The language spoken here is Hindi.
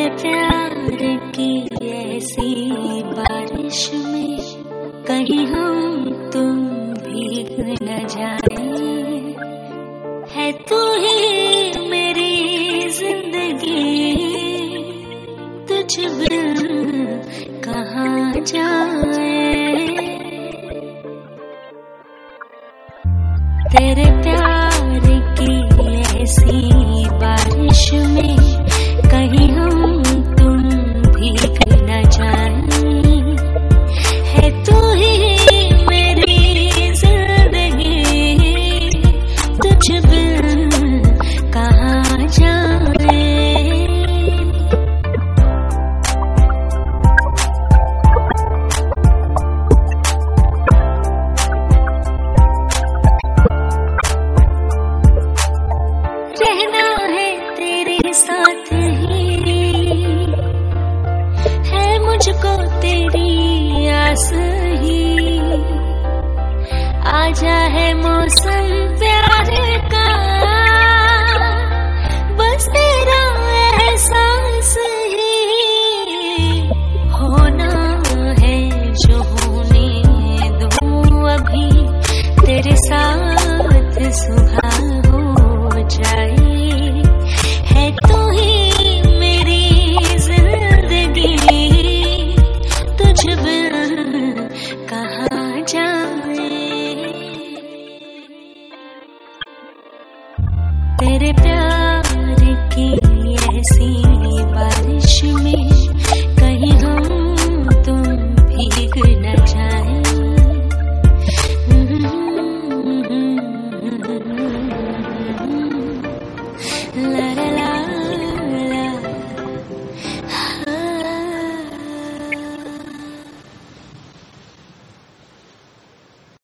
तेरे प्यार की ऐसी बारिश में कहीं हम तुम भीग न जाए। है तू ही मेरी जिंदगी, तुझ बिन कहाँ जाए। तेरे प्यार की ऐसी बारिश में कहीं हम तुम भीग न जाए। है तू ही मेरी जिंदगी, तुझ बिन कहाँ जाए। रहना है तेरे साथ ही, है मुझको तेरी आस ही। आजा है मौसम प्यार का, बस तेरा एहसास ही। होना है जो होने दो अभी, तेरे साथ सुबह हो जाए। है तू ही मेरी जिंदगी, तुझ बिन कहाँ जाए। तेरे प्यार की ऐसी बारिश में कहीं हम तुम भीग न जाए। La la la